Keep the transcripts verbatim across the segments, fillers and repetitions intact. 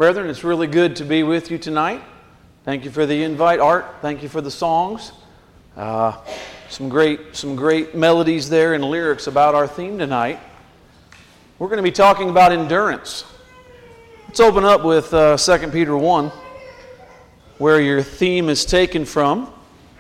Brethren, it's really good to be with you tonight. Thank you for the invite, Art. Thank you for the songs. Uh, some great, some great melodies there and lyrics about our theme tonight. We're going to be talking about endurance. Let's open up with uh, Second Peter one, where your theme is taken from.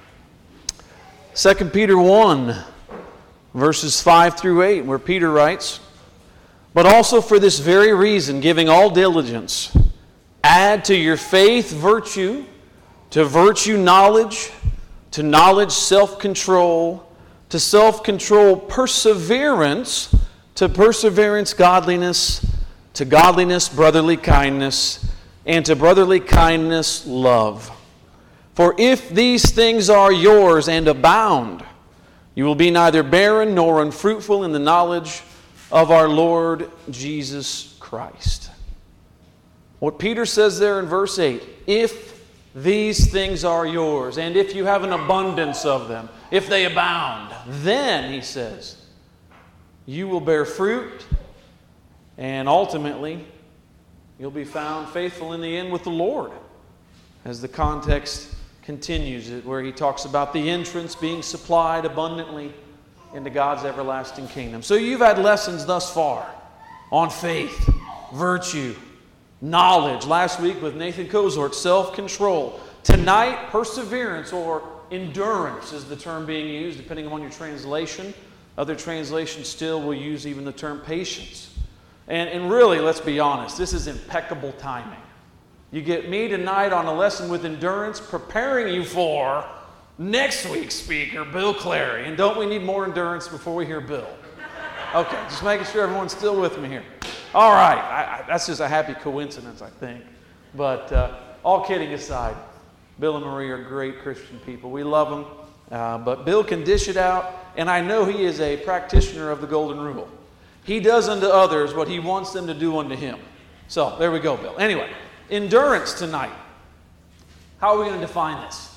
Second Peter one, verses five through eight, where Peter writes, "But also for this very reason, giving all diligence, add to your faith virtue, to virtue knowledge, to knowledge self-control, to self-control perseverance, to perseverance godliness, to godliness brotherly kindness, and to brotherly kindness love. For if these things are yours and abound, you will be neither barren nor unfruitful in the knowledge of our Lord Jesus Christ." What Peter says there in verse eight, if these things are yours, and if you have an abundance of them, if they abound, then, he says, you will bear fruit, and ultimately, you'll be found faithful in the end with the Lord. As the context continues, it where he talks about the entrance being supplied abundantly into God's everlasting kingdom. So you've had lessons thus far on faith, virtue, knowledge. Last week with Nathan Kozort, self-control. Tonight, perseverance or endurance is the term being used, depending on your translation. Other translations still will use even the term patience. And, and really, let's be honest, this is impeccable timing. You get me tonight on a lesson with endurance, preparing you for next week's speaker, Bill Clary. And don't we need more endurance before we hear Bill? Okay, just making sure everyone's still with me here. All right, I, I, that's just a happy coincidence, I think. But uh, all kidding aside, Bill and Marie are great Christian people. We love them. Uh, but Bill can dish it out, and I know he is a practitioner of the golden rule. He does unto others what he wants them to do unto him. So, there we go, Bill. Anyway, endurance tonight. How are we going to define this?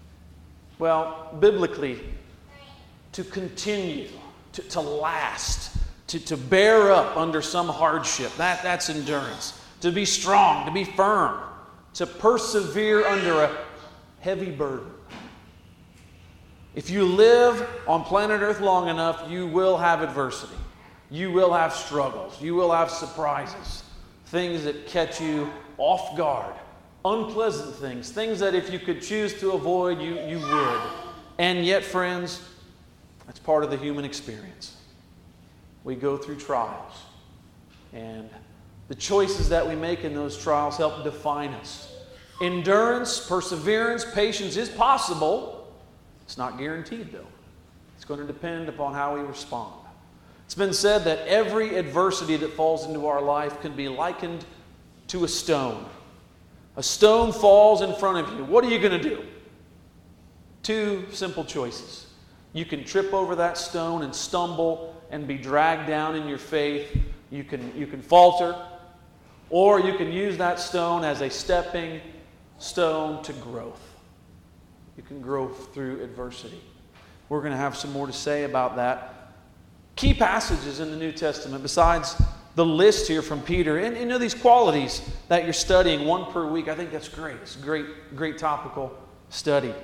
Well, biblically, to continue, to, to last, to, to bear up under some hardship. That, that's endurance. To be strong, to be firm, to persevere under a heavy burden. If you live on planet Earth long enough, you will have adversity. You will have struggles. You will have surprises. Things that catch you off guard. Unpleasant things. Things that if you could choose to avoid, you, you would. And yet, friends, that's part of the human experience. We go through trials. And the choices that we make in those trials help define us. Endurance, perseverance, patience is possible. It's not guaranteed, though. It's going to depend upon how we respond. It's been said that every adversity that falls into our life can be likened to a stone. A stone falls in front of you. What are you going to do? Two simple choices. You can trip over that stone and stumble and be dragged down in your faith. You can, you can falter. Or you can use that stone as a stepping stone to growth. You can grow through adversity. We're going to have some more to say about that. Key passages in the New Testament, besides the list here from Peter, and you know these qualities that you're studying, one per week, I think that's great. It's a great, great topical study.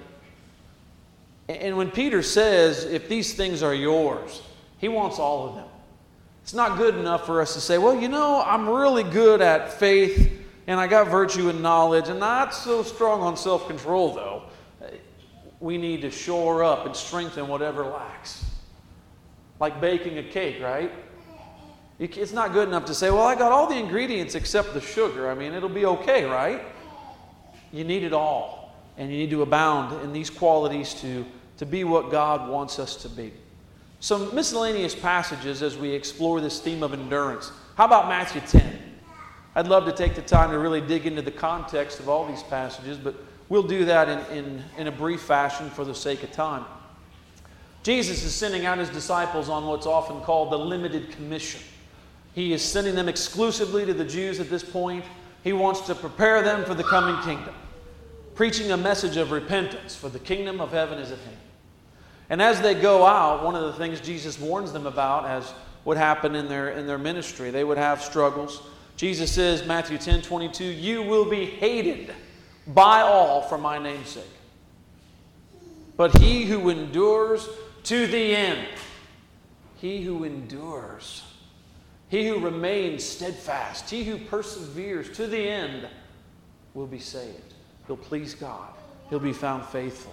And when Peter says, if these things are yours, he wants all of them. It's not good enough for us to say, well, you know, I'm really good at faith, and I got virtue and knowledge, and not so strong on self-control, though. We need to shore up and strengthen whatever lacks. Like baking a cake, right? It's not good enough to say, well, I got all the ingredients except the sugar. I mean, it'll be okay, right? You need it all. And you need to abound in these qualities to, to be what God wants us to be. Some miscellaneous passages as we explore this theme of endurance. How about Matthew ten? I'd love to take the time to really dig into the context of all these passages, but we'll do that in, in, in a brief fashion for the sake of time. Jesus is sending out his disciples on what's often called the limited commission. He is sending them exclusively to the Jews at this point. He wants to prepare them for the coming kingdom, preaching a message of repentance, for the kingdom of heaven is at hand. And as they go out, one of the things Jesus warns them about as would happen in their, in their ministry, they would have struggles. Jesus says, Matthew ten twenty-two, you will be hated by all for my name's sake. But he who endures to the end, he who endures, he who remains steadfast, he who perseveres to the end will be saved. He'll please God. He'll be found faithful.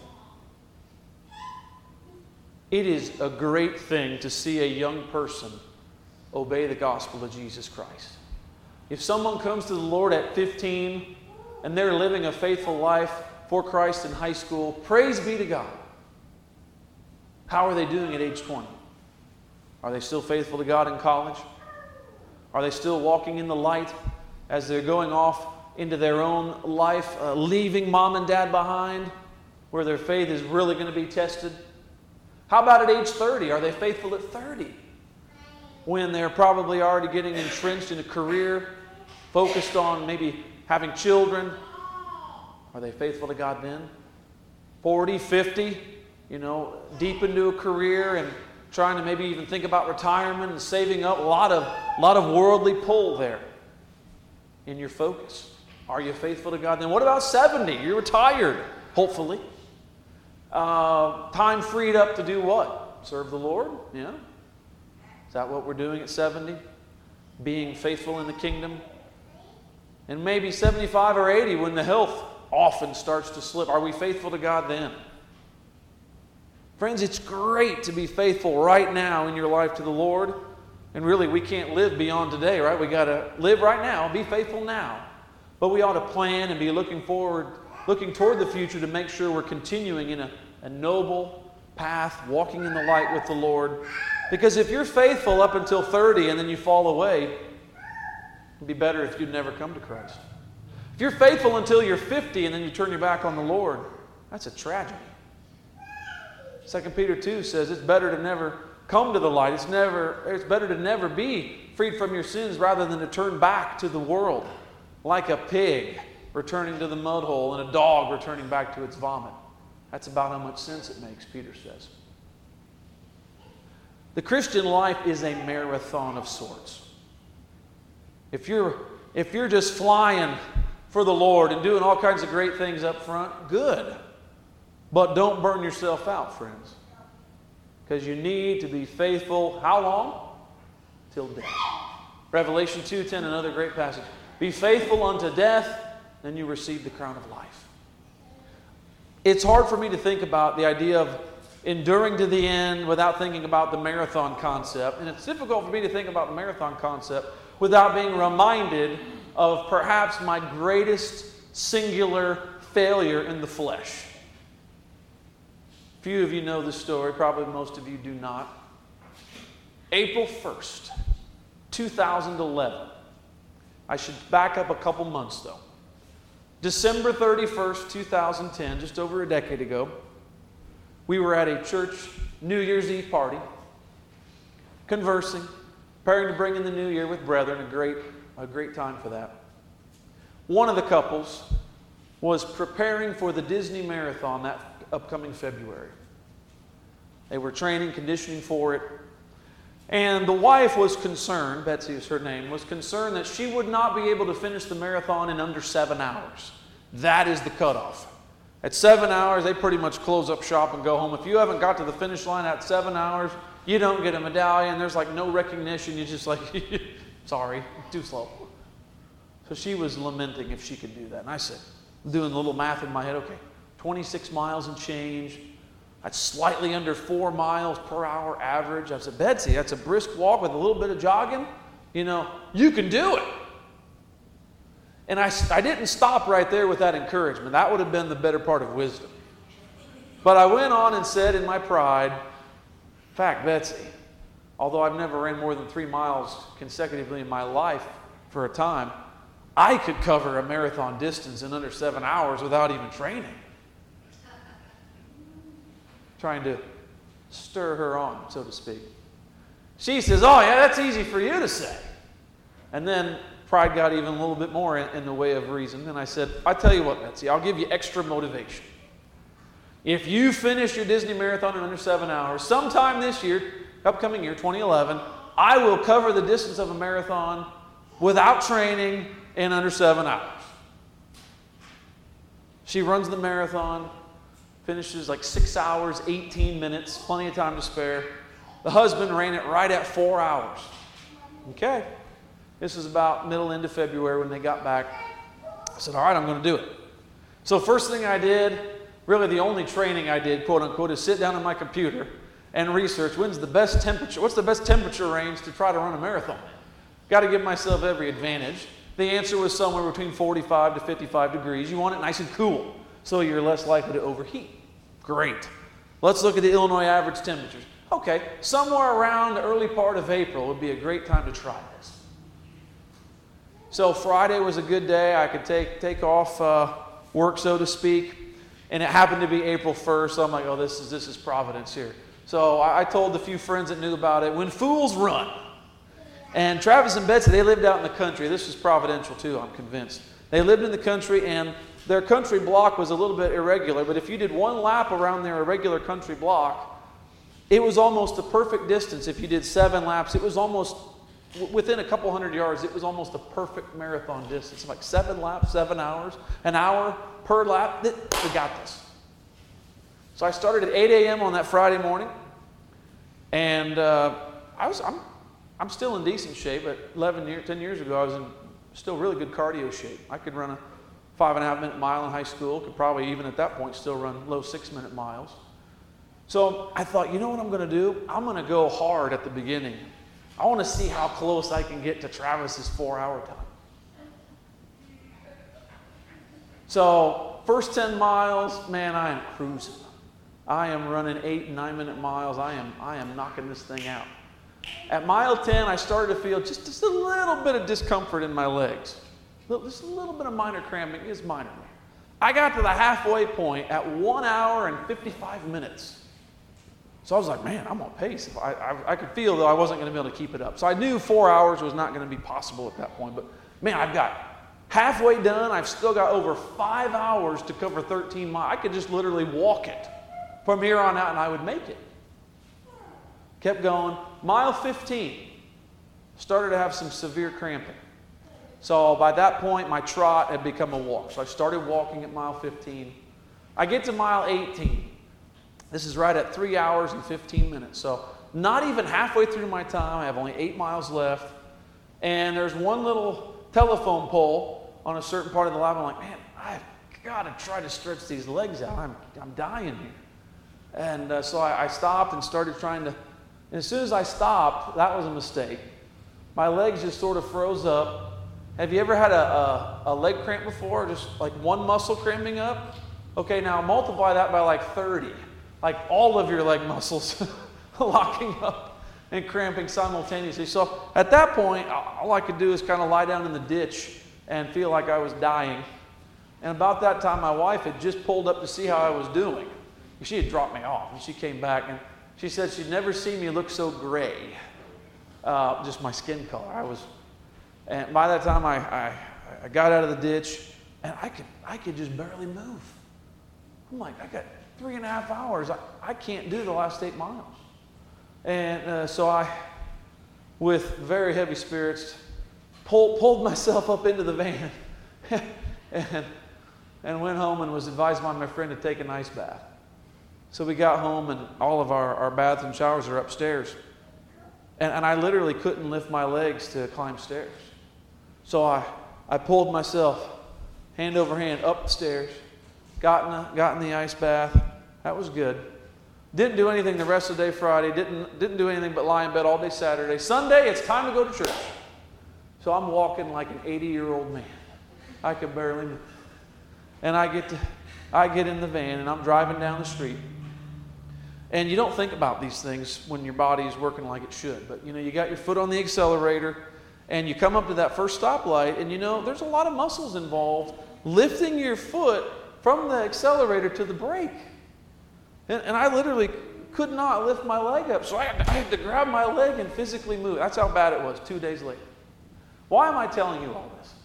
It is a great thing to see a young person obey the gospel of Jesus Christ. If someone comes to the Lord at fifteen and they're living a faithful life for Christ in high school, praise be to God. How are they doing at age twenty? Are they still faithful to God in college? Are they still walking in the light as they're going off into their own life, uh, leaving mom and dad behind, where their faith is really going to be tested? How about at age thirty? Are they faithful at thirty? When they're probably already getting entrenched in a career, focused on maybe having children. Are they faithful to God then? forty, fifty, you know, deep into a career and trying to maybe even think about retirement and saving up. A lot of, lot of worldly pull there in your focus. Are you faithful to God then? What about seventy? You're retired, hopefully. Uh, time freed up to do what? Serve the Lord? Yeah. Is that what we're doing at seventy? Being faithful in the kingdom? And maybe seventy-five or eighty when the health often starts to slip. Are we faithful to God then? Friends, it's great to be faithful right now in your life to the Lord. And really, we can't live beyond today, right? We got to live right now, be faithful now. But we ought to plan and be looking forward, looking toward the future to make sure we're continuing in a, a noble path, walking in the light with the Lord. Because if you're faithful up until thirty and then you fall away, it'd be better if you'd never come to Christ. If you're faithful until you're fifty and then you turn your back on the Lord, that's a tragedy. Second Peter two says it's better to never come to the light. It's never. It's better to never be freed from your sins rather than to turn back to the world like a pig returning to the mud hole and a dog returning back to its vomit. That's about how much sense it makes, Peter says. The Christian life is a marathon of sorts. If you're, if you're just flying for the Lord and doing all kinds of great things up front, good. But don't burn yourself out, friends. Because you need to be faithful, how long? Till death. Revelation two ten, another great passage. Be faithful unto death, then you receive the crown of life. It's hard for me to think about the idea of enduring to the end without thinking about the marathon concept. And it's difficult for me to think about the marathon concept without being reminded of perhaps my greatest singular failure in the flesh. Few of you know this story, probably most of you do not. April first, two thousand eleven. I should back up a couple months though. December thirty-first, two thousand ten, just over a decade ago, we were at a church New Year's Eve party, conversing, preparing to bring in the new year with brethren, a great, a great time for that. One of the couples was preparing for the Disney Marathon that upcoming February. They were training, conditioning for it. And the wife was concerned, Betsy is her name, was concerned that she would not be able to finish the marathon in under seven hours. That is the cutoff. At seven hours, they pretty much close up shop and go home. If you haven't got to the finish line at seven hours, you don't get a medallion. There's like no recognition. You're just like, sorry, too slow. So she was lamenting if she could do that. And I said, I'm doing a little math in my head, okay, twenty-six miles and change. That's slightly under four miles per hour average. I said, Betsy, that's a brisk walk with a little bit of jogging. You know, you can do it. And I, I didn't stop right there with that encouragement. That would have been the better part of wisdom. But I went on and said in my pride, in fact, Betsy, although I've never ran more than three miles consecutively in my life for a time, I could cover a marathon distance in under seven hours without even training. Trying to stir her on, so to speak. She says, oh yeah, that's easy for you to say. And then pride got even a little bit more in, in the way of reason. And I said, I tell you what, Betsy, I'll give you extra motivation. If you finish your Disney Marathon in under seven hours, sometime this year, upcoming year, twenty eleven, I will cover the distance of a marathon without training in under seven hours. She runs the marathon, finishes like six hours, eighteen minutes, plenty of time to spare. The husband ran it right at four hours. Okay. This is about middle, end of February when they got back. I said, all right, I'm going to do it. So first thing I did, really the only training I did, quote unquote, is sit down on my computer and research when's the best temperature, what's the best temperature range to try to run a marathon. Got to give myself every advantage. The answer was somewhere between forty-five to fifty-five degrees. You want it nice and cool so you're less likely to overheat. Great. Let's look at the Illinois average temperatures. Okay, somewhere around the early part of April would be a great time to try this. So Friday was a good day. I could take, take off uh, work, so to speak. And it happened to be April first. So I'm like, oh, this is, this is Providence here. So I, I told the few friends that knew about it, when fools run. And Travis and Betsy, they lived out in the country. This was providential too, I'm convinced. They lived in the country, and their country block was a little bit irregular. But if you did one lap around their irregular country block, it was almost a perfect distance. If you did seven laps, it was almost, within a couple hundred yards, it was almost a perfect marathon distance. Like seven laps, seven hours, an hour per lap. We got this. So I started at eight a.m. on that Friday morning, and uh, I was I'm I'm still in decent shape. But eleven years, ten years ago, I was in still really good cardio shape. I could run a five and a half minute mile in high school. Could probably even at that point still run low six minute miles. So I thought, you know what I'm going to do? I'm going to go hard at the beginning. I want to see how close I can get to Travis's four-hour time. So first ten miles, man, I am cruising. I am running eight and nine minute miles. I am, I am knocking this thing out. At mile ten, I started to feel just, just a little bit of discomfort in my legs. Just a little bit of minor cramping. It's minor. I got to the halfway point at one hour and fifty-five minutes. So I was like, man, I'm on pace. I, I, I could feel that I wasn't going to be able to keep it up. So I knew four hours was not going to be possible at that point. But man, I've got halfway done. I've still got over five hours to cover thirteen miles. I could just literally walk it from here on out and I would make it. Kept going. Mile fifteen, started to have some severe cramping. So by that point, my trot had become a walk. So I started walking at mile fifteen. I get to mile eighteen. This is right at three hours and fifteen minutes. So not even halfway through my time. I have only eight miles left. And there's one little telephone pole on a certain part of the lap. I'm like, man, I've got to try to stretch these legs out. I'm, I'm dying here. And uh, so I, I stopped and started trying to. And as soon as I stopped, that was a mistake. My legs just sort of froze up. Have you ever had a, a, a leg cramp before? Just like one muscle cramping up? Okay, now multiply that by like thirty. Like all of your leg muscles locking up and cramping simultaneously. So at that point, all I could do is kind of lie down in the ditch and feel like I was dying. And about that time, my wife had just pulled up to see how I was doing. She had dropped me off, and she came back, and she said she'd never seen me look so gray. Uh, just my skin color. I was, and by that time, I, I, I got out of the ditch, and I could, I could just barely move. I'm like, I got three and a half hours. I, I can't do the last eight miles. And uh, so I, with very heavy spirits, pulled, pulled myself up into the van and, and went home and was advised by my friend to take an ice bath. So we got home, and all of our, our baths and showers are upstairs. And, and I literally couldn't lift my legs to climb stairs. So I, I pulled myself hand over hand up the stairs, got in, the, got in the ice bath. That was good. Didn't do anything the rest of the day Friday. Didn't, didn't do anything but lie in bed all day Saturday. Sunday, it's time to go to church. So I'm walking like an eighty-year-old man. I could barely move. And I get to, I get in the van, and I'm driving down the street. And you don't think about these things when your body is working like it should. But, you know, you got your foot on the accelerator, and you come up to that first stoplight, and, you know, there's a lot of muscles involved lifting your foot from the accelerator to the brake. And, and I literally could not lift my leg up. So I had, to, I had to grab my leg and physically move. That's how bad it was two days later. Why am I telling you all this?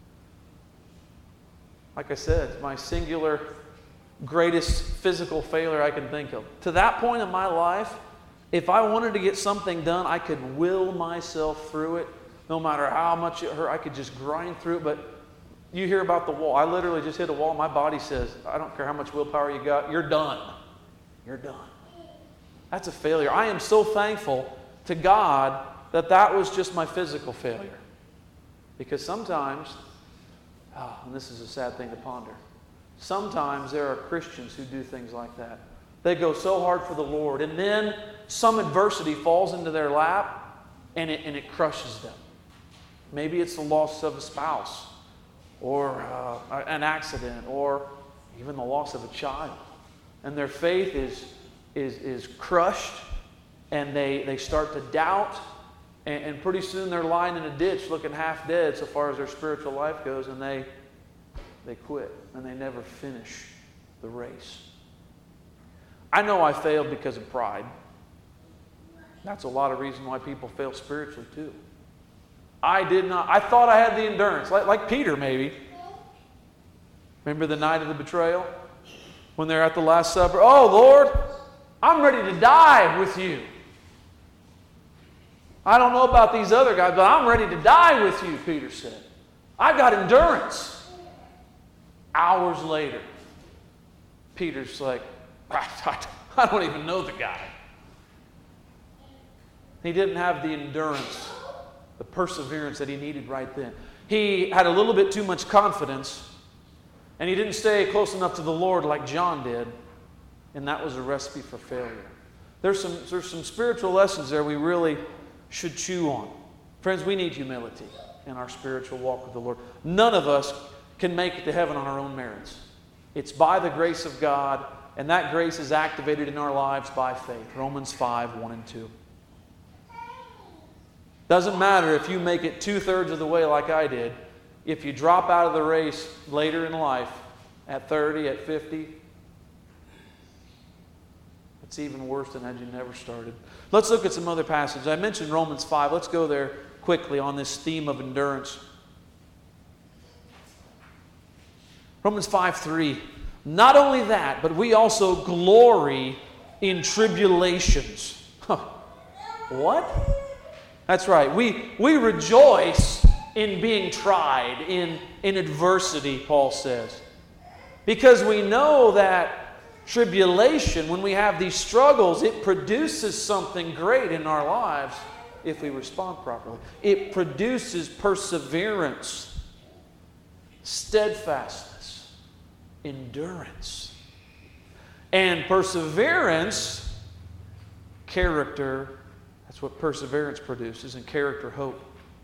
Like I said, my singular greatest physical failure I can think of. To that point in my life, if I wanted to get something done, I could will myself through it no matter how much it hurt, I could just grind through it. But you hear about the wall. I literally just hit a wall. My body says, I don't care how much willpower you got. You're done. You're done. That's a failure. I am so thankful to God that that was just my physical failure. Because sometimes, oh, and this is a sad thing to ponder, sometimes there are Christians who do things like that. They go so hard for the Lord, and then some adversity falls into their lap, and it, and it crushes them. Maybe it's the loss of a spouse, or uh, an accident, or even the loss of a child. And their faith is, is, is crushed, and they, they start to doubt, and, and pretty soon they're lying in a ditch looking half dead so far as their spiritual life goes, and they, they quit, and they never finish the race. I know I failed because of pride. That's a lot of reason why people fail spiritually too. I did not, I thought I had the endurance, like, like Peter maybe. Remember the night of the betrayal? When they're at the Last Supper. Oh, Lord, I'm ready to die with you. I don't know about these other guys, but I'm ready to die with you, Peter said. I've got endurance. Hours later, Peter's like, I don't even know the guy. He didn't have the endurance, the perseverance that he needed right then. He had a little bit too much confidence, and he didn't stay close enough to the Lord like John did, and that was a recipe for failure. There's some, there's some spiritual lessons there we really should chew on. Friends, we need humility in our spiritual walk with the Lord. None of us can make it to heaven on our own merits. It's by the grace of God, and that grace is activated in our lives by faith. Romans five, one and two. Doesn't matter if you make it two-thirds of the way like I did. If you drop out of the race later in life, at thirty, at fifty, it's even worse than had you never started. Let's look at some other passages. I mentioned Romans five. Let's go there quickly on this theme of endurance. Romans five, three. Not only that, but we also glory in tribulations. Huh. What? That's right. We, we rejoice in being tried, in, in adversity, Paul says. Because we know that tribulation, when we have these struggles, it produces something great in our lives if we respond properly. It produces perseverance, steadfastness, endurance. And perseverance, character. That's what perseverance produces, and character, hope.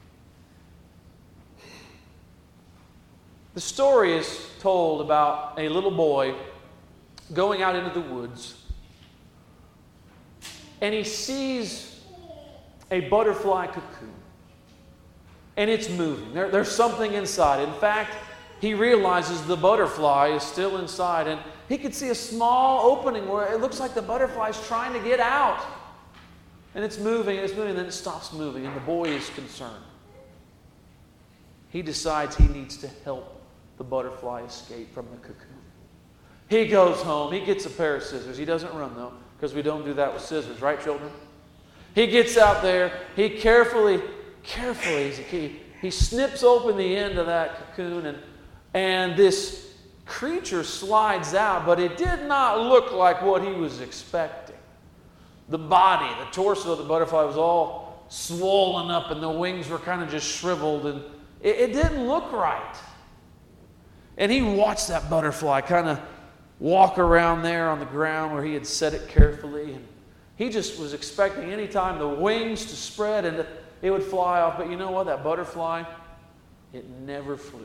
The story is told about a little boy going out into the woods, and he sees a butterfly cocoon, and it's moving. There, there's something inside. In fact, he realizes the butterfly is still inside, and he could see a small opening where it looks like the butterfly is trying to get out. And it's moving, and it's moving, and then it stops moving, and the boy is concerned. He decides he needs to help the butterfly escape from the cocoon. He goes home. He gets a pair of scissors. He doesn't run, though, because we don't do that with scissors, right, children? He gets out there. He carefully, carefully, he's a key, he snips open the end of that cocoon, and, and this creature slides out, but it did not look like what he was expecting. The body, the torso of the butterfly was all swollen up, and the wings were kind of just shriveled, and it, it didn't look right. And he watched that butterfly kind of walk around there on the ground where he had set it carefully, and he just was expecting any time the wings to spread and it would fly off. But you know what? That butterfly, it never flew.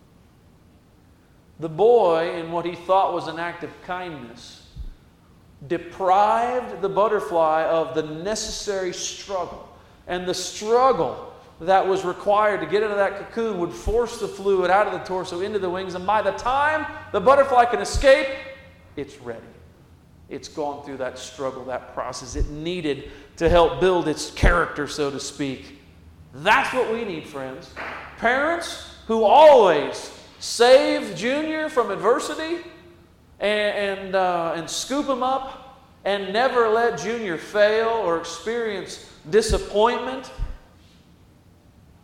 The boy, in what he thought was an act of kindness, deprived the butterfly of the necessary struggle. And the struggle that was required to get into that cocoon would force the fluid out of the torso into the wings. And by the time the butterfly can escape, it's ready. It's gone through that struggle, that process. It needed to help build its character, so to speak. That's what we need, friends. Parents who always save Junior from adversity and, and, uh, and scoop him up and never let Junior fail or experience disappointment.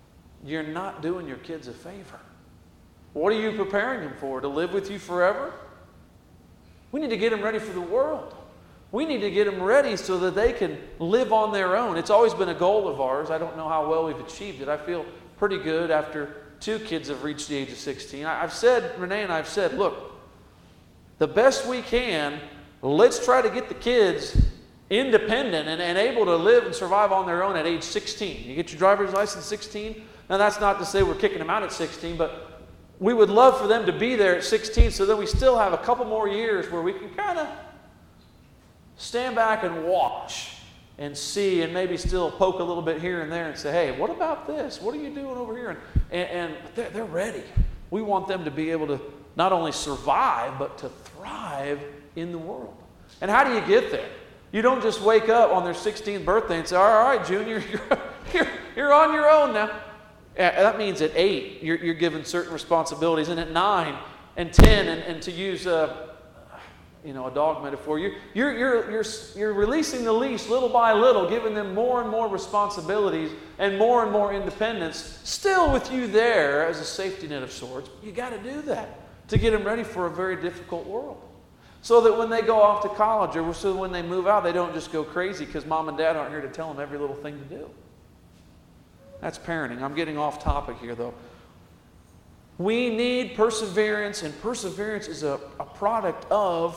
you're not doing your kids a favor. What are you preparing them for? To live with you forever? We need to get them ready for the world. We need to get them ready so that they can live on their own. It's always been a goal of ours. I don't know how well we've achieved it. I feel pretty good after two kids have reached the age of sixteen. I've said, Renee and I have said, look, the best we can, let's try to get the kids independent and, and able to live and survive on their own at age sixteen. You get your driver's license at sixteen. Now, that's not to say we're kicking them out at sixteen, but we would love for them to be there at sixteen so that we still have a couple more years where we can kind of stand back and watch and see and maybe still poke a little bit here and there and say, hey, what about this? What are you doing over here? And, and, and they're, they're ready. We want them to be able to not only survive, but to thrive in the world. And how do you get there? You don't just wake up on their sixteenth birthday and say, all right, Junior, you're, you're, you're on your own now. That means at eight, you're, you're given certain responsibilities. And at nine and ten, and, and to use a, you know, a dog metaphor, you're, you're, you're, you're, you're releasing the leash little by little, giving them more and more responsibilities and more and more independence, still with you there as a safety net of sorts. You got to do that to get them ready for a very difficult world. So that when they go off to college or so when they move out, they don't just go crazy because mom and dad aren't here to tell them every little thing to do. That's parenting. I'm getting off topic here, though. We need perseverance, and perseverance is a, a product of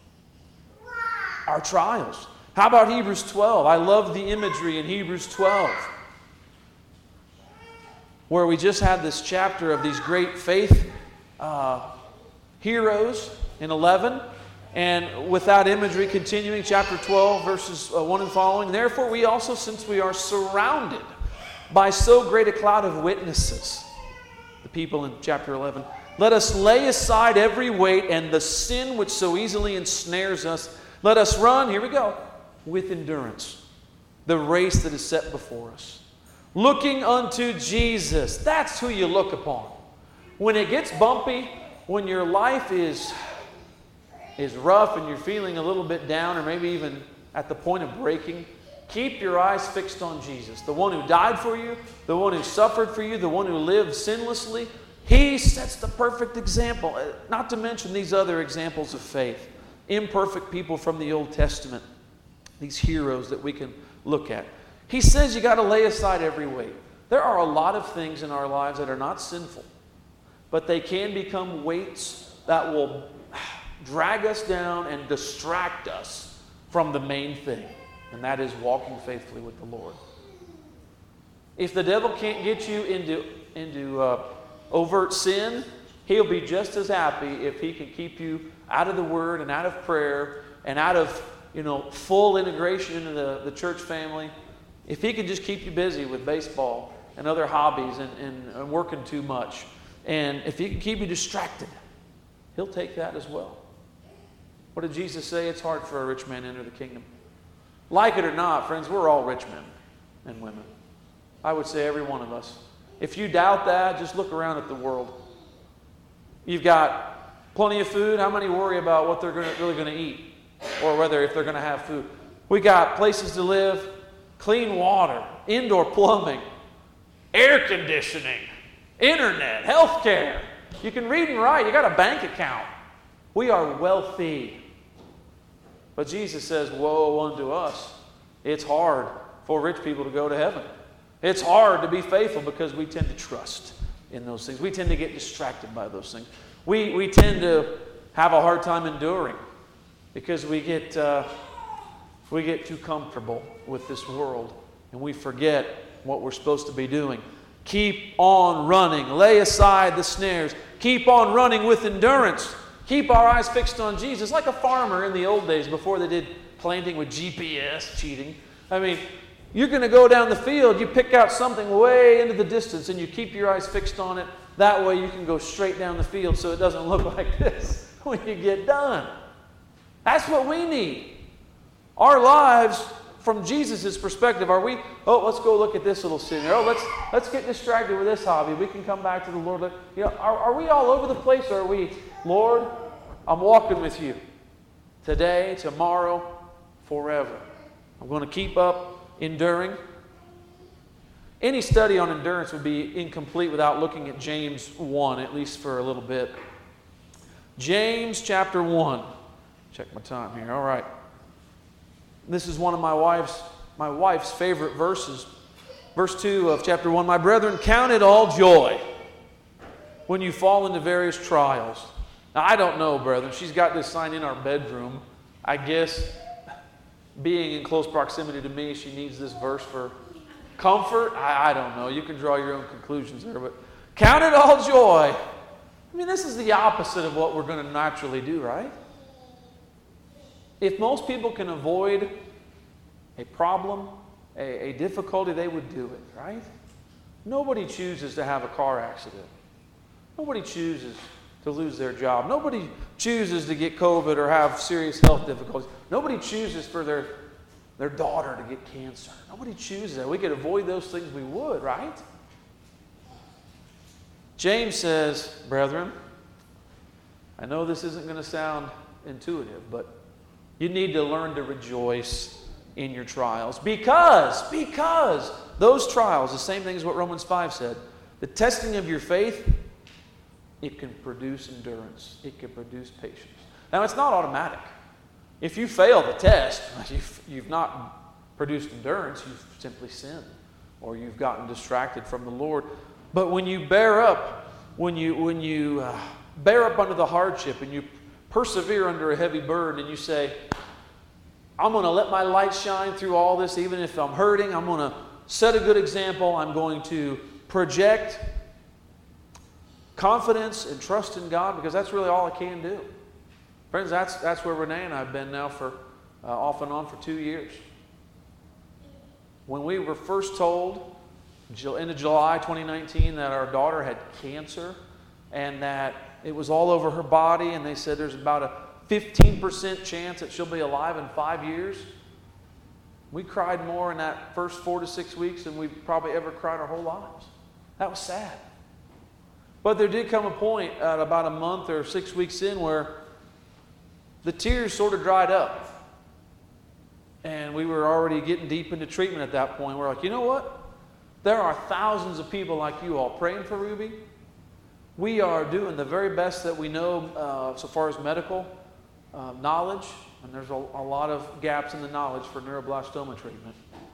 our trials. How about Hebrews twelve? I love the imagery in Hebrews twelve, where we just had this chapter of these great faith uh, heroes in eleven. And with that imagery continuing, chapter twelve, verses uh, one and following. Therefore we also, since we are surrounded by so great a cloud of witnesses, the people in chapter eleven, let us lay aside every weight and the sin which so easily ensnares us. Let us run, here we go, with endurance, the race that is set before us. Looking unto Jesus. That's who you look upon. When it gets bumpy, when your life is, is rough and you're feeling a little bit down or maybe even at the point of breaking, keep your eyes fixed on Jesus, the one who died for you, the one who suffered for you, the one who lived sinlessly. He sets the perfect example, not to mention these other examples of faith. Imperfect people from the Old Testament, these heroes that we can look at. He says you got to lay aside every weight. There are a lot of things in our lives that are not sinful, but they can become weights that will drag us down and distract us from the main thing, and that is walking faithfully with the Lord. If the devil can't get you into, into uh, overt sin, he'll be just as happy if he can keep you out of the Word and out of prayer and out of, you know, full integration into the, the church family. If he can just keep you busy with baseball and other hobbies and, and, and working too much, and if he can keep you distracted, he'll take that as well. What did Jesus say? It's hard for a rich man to enter the kingdom. Like it or not, friends, we're all rich men and women. I would say every one of us. If you doubt that, just look around at the world. You've got plenty of food. How many worry about what they're gonna, really going to eat or whether if they're going to have food? We got places to live, clean water, indoor plumbing, air conditioning, internet, health care. You can read and write. You got a bank account. We are wealthy. But Jesus says, woe unto us. It's hard for rich people to go to heaven. It's hard to be faithful because we tend to trust in those things. We tend to get distracted by those things. We, we tend to have a hard time enduring because we get, uh, we get too comfortable with this world and we forget what we're supposed to be doing. Keep on running. Lay aside the snares. Keep on running with endurance. Keep our eyes fixed on Jesus, like a farmer in the old days before they did planting with G P S cheating. I mean, you're going to go down the field, you pick out something way into the distance, and you keep your eyes fixed on it. That way you can go straight down the field so it doesn't look like this when you get done. That's what we need. Our lives, from Jesus' perspective, are we, oh, let's go look at this little sin. Oh, let's let's get distracted with this hobby. We can come back to the Lord. You know, are, are we all over the place, or are we, Lord, I'm walking with you today, tomorrow, forever. I'm going to keep up enduring. Any study on endurance would be incomplete without looking at James one, at least for a little bit. James chapter one. Check my time here. All right. This is one of my wife's my wife's favorite verses. Verse two of chapter one. My brethren, count it all joy when you fall into various trials. Now, I don't know, brethren. She's got this sign in our bedroom. I guess being in close proximity to me, she needs this verse for comfort. I, I don't know. You can draw your own conclusions there. But count it all joy. I mean, this is the opposite of what we're going to naturally do, right? If most people can avoid a problem, a, a difficulty, they would do it, right? Nobody chooses to have a car accident. Nobody chooses to lose their job. Nobody chooses to get COVID or have serious health difficulties. Nobody chooses for their, their daughter to get cancer. Nobody chooses that. We could avoid those things, we would, right? James says, brethren, I know this isn't going to sound intuitive, but you need to learn to rejoice in your trials. Because, because those trials, the same thing as what Romans five said, the testing of your faith, it can produce endurance. It can produce patience. Now, it's not automatic. If you fail the test, you've, you've not produced endurance, you've simply sinned, or you've gotten distracted from the Lord. But when you bear up, when you, when you uh, bear up under the hardship and you persevere under a heavy burden and you say, I'm going to let my light shine through all this, even if I'm hurting. I'm going to set a good example. I'm going to project confidence and trust in God, because that's really all I can do. Friends, that's, that's where Renee and I have been now for uh, off and on for two years. When we were first told, end of July twenty nineteen, that our daughter had cancer and that it was all over her body, and they said there's about a fifteen percent chance that she'll be alive in five years. We cried more in that first four to six weeks than we've probably ever cried our whole lives. That was sad. But there did come a point at about a month or six weeks in where the tears sort of dried up. And we were already getting deep into treatment at that point. We're like, you know what? There are thousands of people like you all praying for Ruby. We are doing the very best that we know uh, so far as medical uh, knowledge. And there's a, a lot of gaps in the knowledge for neuroblastoma treatment.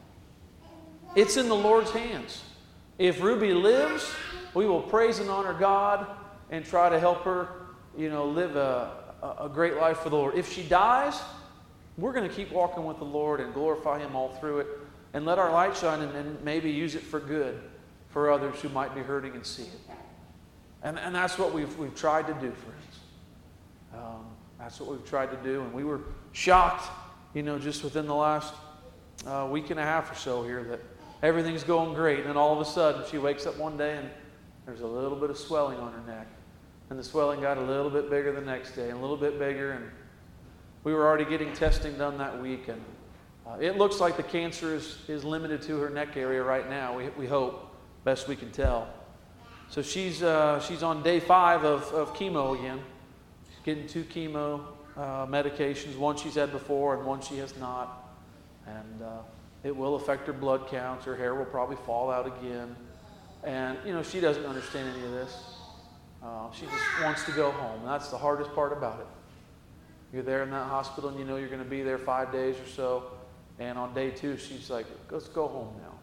It's in the Lord's hands. If Ruby lives, we will praise and honor God and try to help her, you know, live a, a great life for the Lord. If she dies, we're going to keep walking with the Lord and glorify Him all through it and let our light shine, and, and maybe use it for good for others who might be hurting and see it. And, and that's what we've, we've tried to do, friends. Um, that's what we've tried to do. And we were shocked, you know, just within the last uh, week and a half or so here that everything's going great. And then all of a sudden she wakes up one day and there's a little bit of swelling on her neck. And the swelling got a little bit bigger the next day and a little bit bigger. And we were already getting testing done that week. And uh, it looks like the cancer is, is limited to her neck area right now. We, we hope, best we can tell. So she's, uh, she's on day five of, of chemo again. She's getting two chemo uh, medications. One she's had before and one she has not. And uh, it will affect her blood counts. Her hair will probably fall out again. And, you know, she doesn't understand any of this. Uh, she just wants to go home. And that's the hardest part about it. You're there in that hospital and you know you're going to be there five days or so. And on day two, she's like, let's go home now.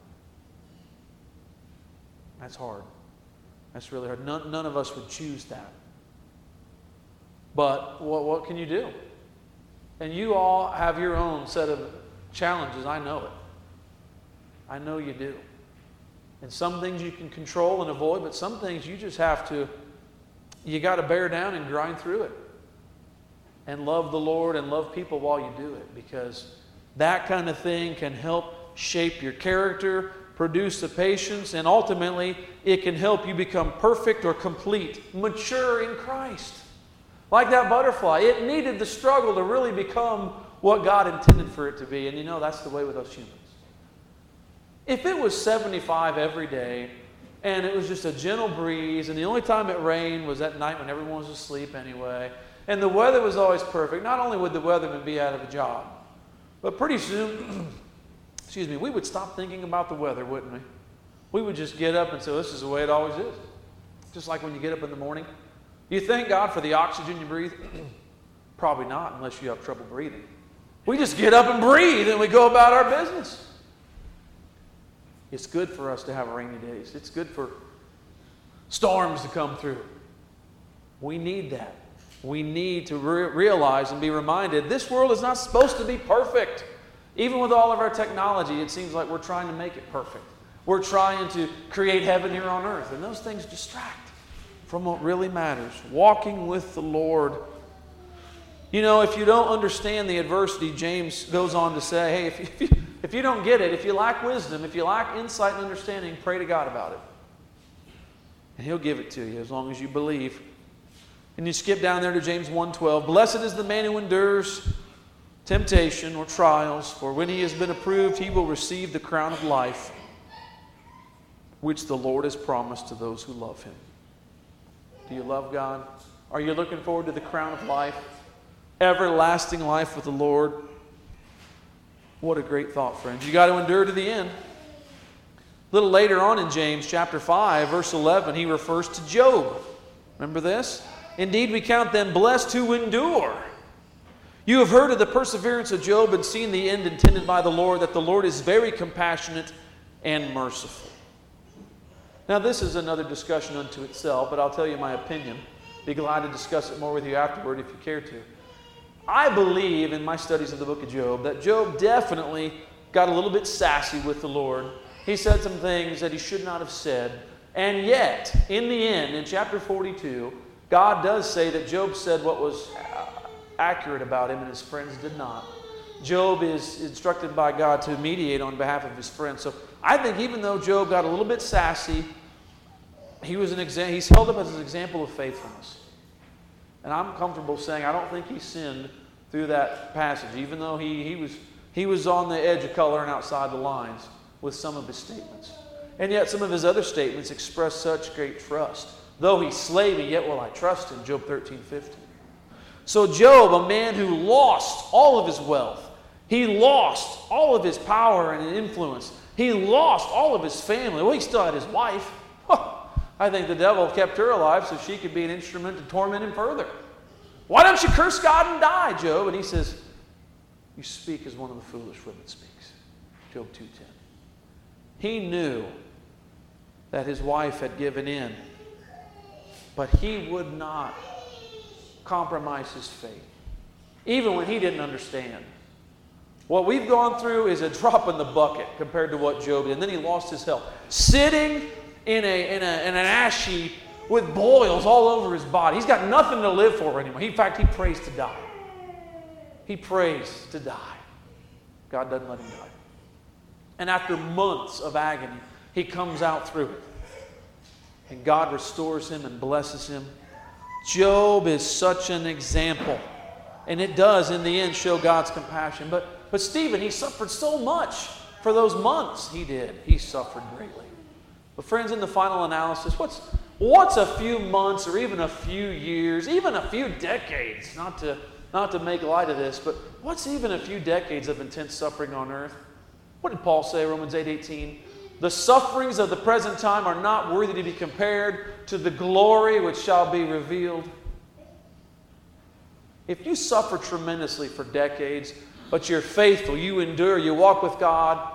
That's hard. That's really hard. None, none of us would choose that. But what, what can you do? And you all have your own set of challenges. I know it. I know you do. And some things you can control and avoid, but some things you just have to, you got to bear down and grind through it. And love the Lord and love people while you do it, because that kind of thing can help shape your character, produce the patience, and ultimately it can help you become perfect or complete, mature in Christ. Like that butterfly, it needed the struggle to really become what God intended for it to be. And you know, that's the way with us humans. If it was seventy-five every day, and it was just a gentle breeze, and the only time it rained was at night when everyone was asleep anyway, and the weather was always perfect, not only would the weatherman be out of a job, but pretty soon, excuse me, we would stop thinking about the weather, wouldn't we? we would just get up and say, this is the way it always is. Just like when you get up in the morning. You thank God for the oxygen you breathe? Probably not, unless you have trouble breathing. We just get up and breathe and we go about our business. It's good for us to have rainy days. It's good for storms to come through. We need that. We need to re- realize and be reminded this world is not supposed to be perfect. Even with all of our technology, it seems like we're trying to make it perfect. We're trying to create heaven here on earth, and those things distract from what really matters. Walking with the Lord. You know, if you don't understand the adversity, James goes on to say, hey, if you, if you, if you don't get it, if you lack wisdom, if you lack insight and understanding, pray to God about it. And He'll give it to you as long as you believe. And you skip down there to James one twelve. Blessed is the man who endures temptation or trials, for when he has been approved, he will receive the crown of life, which the Lord has promised to those who love Him. Do you love God? Are you looking forward to the crown of life? Everlasting life with the Lord? What a great thought, friends. You got to endure to the end. A little later on in James chapter five, verse eleven, he refers to Job. Remember this? Indeed, we count them blessed who endure. You have heard of the perseverance of Job and seen the end intended by the Lord, that the Lord is very compassionate and merciful. Now, this is another discussion unto itself, but I'll tell you my opinion. Be glad to discuss it more with you afterward if you care to. I believe in my studies of the book of Job that Job definitely got a little bit sassy with the Lord. He said some things that he should not have said. And yet, in the end, in chapter forty-two, God does say that Job said what was accurate about him and his friends did not. Job is instructed by God to mediate on behalf of his friends. So I think even though Job got a little bit sassy, he was an exa- he's held up as an example of faithfulness. And I'm comfortable saying I don't think he sinned through that passage, even though he, he, was, he was on the edge of coloring outside the lines with some of his statements. And yet some of his other statements express such great trust. Though he slay me, yet will I trust him, Job thirteen fifteen. So Job, a man who lost all of his wealth, he lost all of his power and influence, he lost all of his family. Well, he still had his wife. I think the devil kept her alive so she could be an instrument to torment him further. Why don't you curse God and die, Job? And he says, you speak as one of the foolish women speaks. Job two ten. He knew that his wife had given in, but he would not compromise his faith, even when he didn't understand. What we've gone through is a drop in the bucket compared to what Job did. And then he lost his health. Sitting in, a, in, a, in an ash heap with boils all over his body. He's got nothing to live for anymore. He, in fact, he prays to die. He prays to die. God doesn't let him die. And after months of agony, he comes out through it. And God restores him and blesses him. Job is such an example. And it does, in the end, show God's compassion. But, but Stephen, he suffered so much for those months. He did. He suffered greatly. But friends, in the final analysis, what's, what's a few months or even a few years, even a few decades, not to, not to make light of this, but what's even a few decades of intense suffering on earth? What did Paul say, Romans eight eighteen? The sufferings of the present time are not worthy to be compared to the glory which shall be revealed. If you suffer tremendously for decades, but you're faithful, you endure, you walk with God,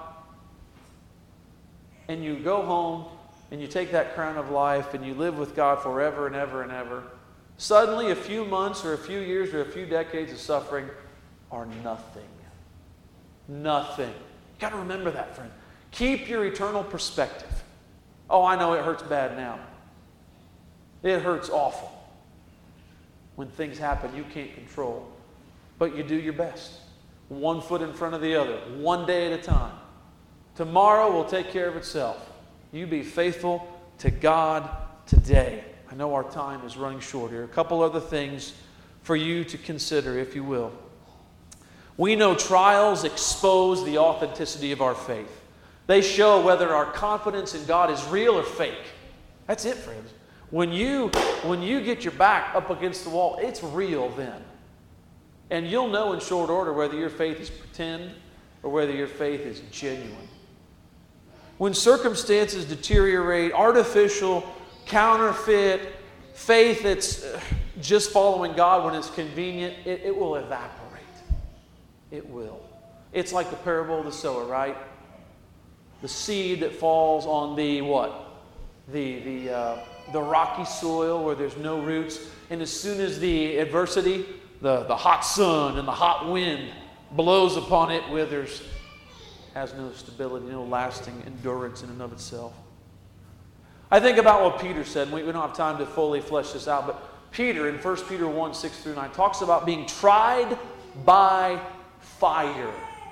and you go home and you take that crown of life and you live with God forever and ever and ever, suddenly a few months or a few years or a few decades of suffering are nothing. Nothing. You've got to remember that, friend. Keep your eternal perspective. Oh, I know it hurts bad now. It hurts awful when things happen you can't control. But you do your best. One foot in front of the other. One day at a time. Tomorrow will take care of itself. You be faithful to God today. I know our time is running short here. A couple other things for you to consider, if you will. We know trials expose the authenticity of our faith. They show whether our confidence in God is real or fake. That's it, friends. When you, when you get your back up against the wall, it's real then. And you'll know in short order whether your faith is pretend or whether your faith is genuine. When circumstances deteriorate, artificial, counterfeit, faith that's just following God when it's convenient, it, it will evaporate. It will. It's like the parable of the sower, right? The seed that falls on the what? The, the, uh, the rocky soil where there's no roots. And as soon as the adversity, the, the hot sun and the hot wind blows upon it, withers, has no stability, no lasting endurance in and of itself. I think about what Peter said. We, we don't have time to fully flesh this out, but Peter in First Peter one, six through nine talks about being tried by fire.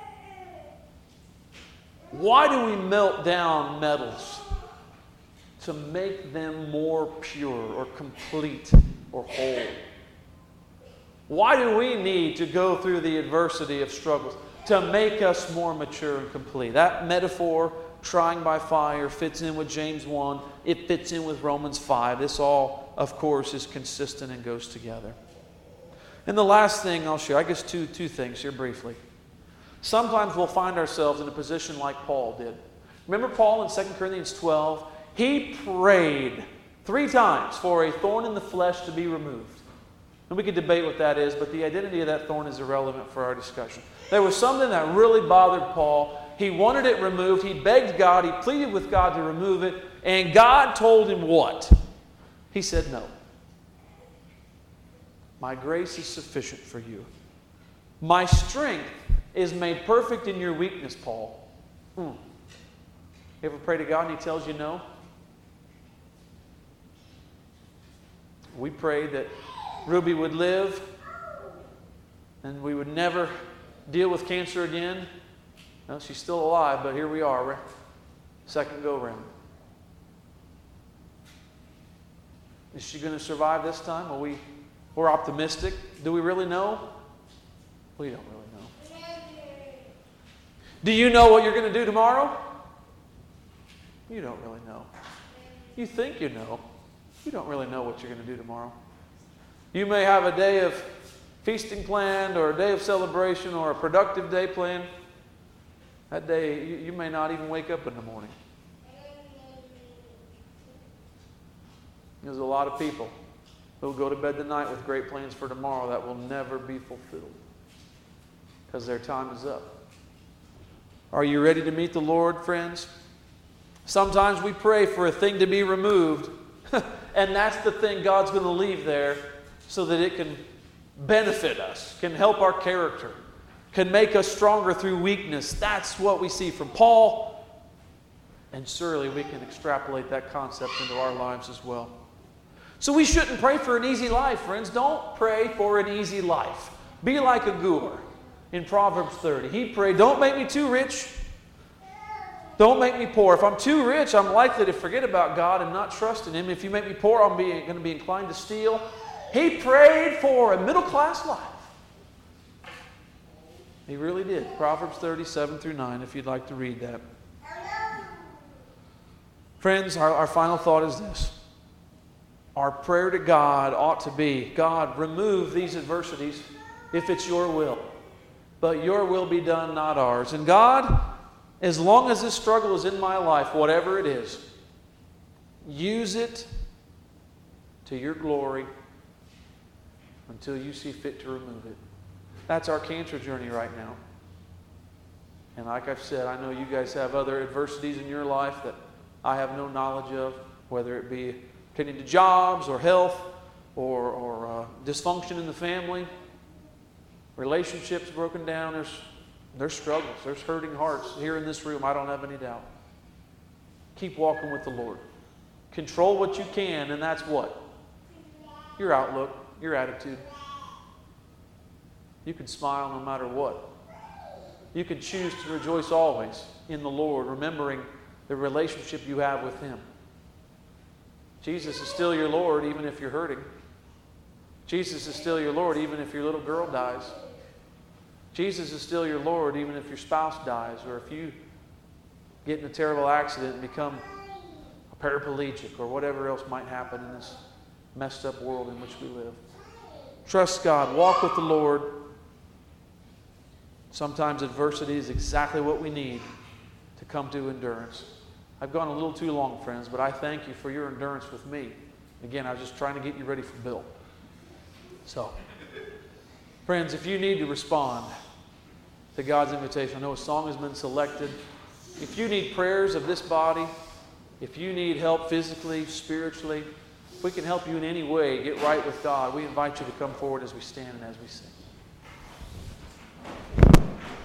Why do we melt down metals? To make them more pure or complete or whole. Why do we need to go through the adversity of struggles? To make us more mature and complete. That metaphor, trying by fire, fits in with James one. It fits in with Romans five. This all, of course, is consistent and goes together. And the last thing I'll share, I guess two, two things here briefly. Sometimes we'll find ourselves in a position like Paul did. Remember Paul in Second Corinthians twelve? He prayed three times for a thorn in the flesh to be removed. And we could debate what that is, but the identity of that thorn is irrelevant for our discussion. There was something that really bothered Paul. He wanted it removed. He begged God. He pleaded with God to remove it. And God told him what? He said no. My grace is sufficient for you. My strength is made perfect in your weakness, Paul. Hmm. You ever pray to God and He tells you no? We prayed that Ruby would live and we would never deal with cancer again. No, she's still alive, but here we are, second go round. Is she going to survive this time? Well, we, we're optimistic. Do we really know? We don't really know. Do you know what you're going to do tomorrow? You don't really know. You think you know. You don't really know what you're going to do tomorrow. You may have a day of feasting planned or a day of celebration or a productive day planned. That day, you, you may not even wake up in the morning. There's a lot of people who will go to bed tonight with great plans for tomorrow that will never be fulfilled because their time is up. Are you ready to meet the Lord, friends? Sometimes we pray for a thing to be removed, and that's the thing God's going to leave there so that it can benefit us, can help our character, can make us stronger through weakness. That's what we see from Paul, and surely we can extrapolate that concept into our lives as well. So we shouldn't pray for an easy life, friends. Don't pray for an easy life. Be like Agur in Proverbs thirty. He prayed, don't make me too rich. Don't make me poor. If I'm too rich, I'm likely to forget about God and not trust in Him. If you make me poor, I'm going to be inclined to steal. He prayed for a middle-class life. He really did. Proverbs thirty-seven through nine, if you'd like to read that. Friends, our, our final thought is this. Our prayer to God ought to be, God, remove these adversities if it's your will. But your will be done, not ours. And God, as long as this struggle is in my life, whatever it is, use it to your glory until you see fit to remove it. That's our cancer journey right now. And like I've said, I know you guys have other adversities in your life that I have no knowledge of, whether it be pertaining to jobs or health or, or uh, dysfunction in the family, relationships broken down. There's, there's struggles. There's hurting hearts here in this room. I don't have any doubt. Keep walking with the Lord. Control what you can, and that's what? Your outlook, your attitude. You can smile no matter what. You can choose to rejoice always in the Lord, remembering the relationship you have with Him. Jesus is still your Lord even if you're hurting. Jesus is still your Lord even if your little girl dies. Jesus is still your Lord even if your spouse dies or if you get in a terrible accident and become a paraplegic or whatever else might happen in this messed up world in which we live. Trust God. Walk with the Lord. Sometimes adversity is exactly what we need to come to endurance. I've gone a little too long, friends, but I thank you for your endurance with me. Again, I was just trying to get you ready for Bill. So, friends, if you need to respond to God's invitation, I know a song has been selected. If you need prayers of this body, if you need help physically, spiritually, if we can help you in any way get right with God, we invite you to come forward as we stand and as we sing.